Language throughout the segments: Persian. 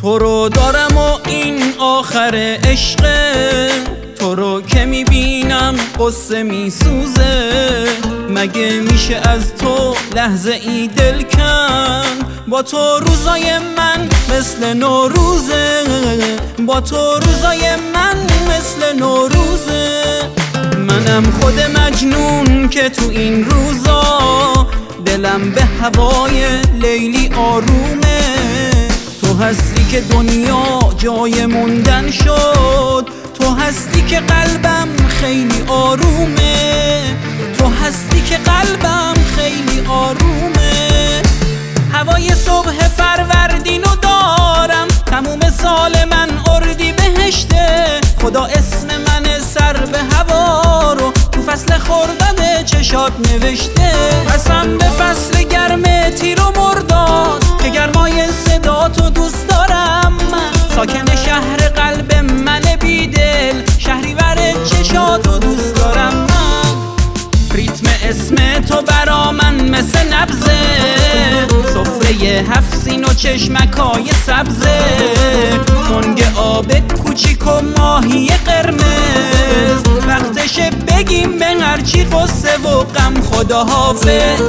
تو رو دارم و این آخر عشقه، تو رو که میبینم قصه میسوزه. مگه میشه از تو لحظه ای دل کن؟ با تو روزای من مثل نوروزه، با تو روزای من مثل نوروزه. منم خود مجنون که تو این روزا دلم به هوای لیلی آرومه. تو هستی که دنیا جای موندن شد، تو هستی که قلبم خیلی آرومه، تو هستی که قلبم خیلی آرومه. هوای صبح فروردینو دارم، تموم سال من اردی بهشته. خدا اسم من سر به هوا رو تو فصل خرداد چشات نوشته. قسم به فصل گرم تیر و مرداد که گرمای صدا تو دوست دارم. من ساکن شهر قلب من بیدل، شهریور چشاتو دوست دارم. من ریتم اسم تو برا من مثل نبضه، سفره 7 سین و چشمکای سبزه. تنگ آب کوچیک و ماهی قرمز، وقتشه بگیم به هرچی قصه و غم خداحافظ.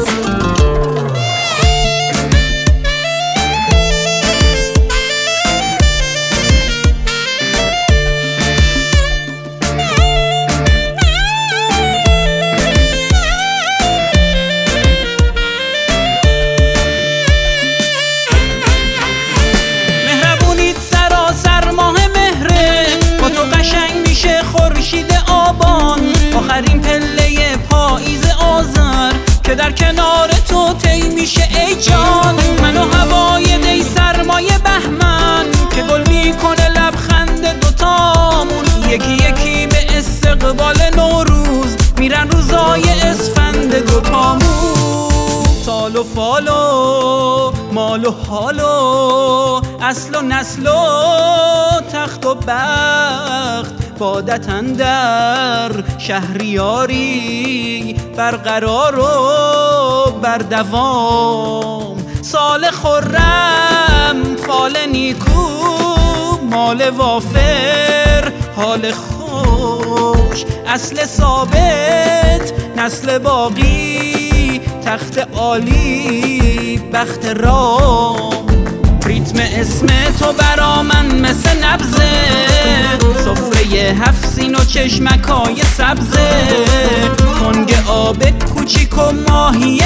خورشید آبان آخرین پله پاییز آذر که در کنار تو طی میشه ای جان. من و هوای دی سرمایه بهمن که گل میکنه لبخند دوتامون. یکی یکی به استقبال نوروز میرن روزای اسفند دوتامون. سال و فال و مال و حال و اصل و نسل و تخت و بخت، بادت اندر شهریاری برقرار و بردوام. سال خرم فال نیکو مال وافر حال خوش، اصل ثابت نسل باقی تخت عالی بخت رام. ریتم اسم تو برا من مثل نبضه، سفره 7 سین و چشمکای سبزه. تنگ آب کوچیک و ماهی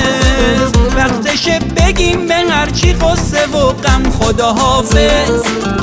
قرمز، وقتشه بگیم به هرچی قصه و غم خداحافظ.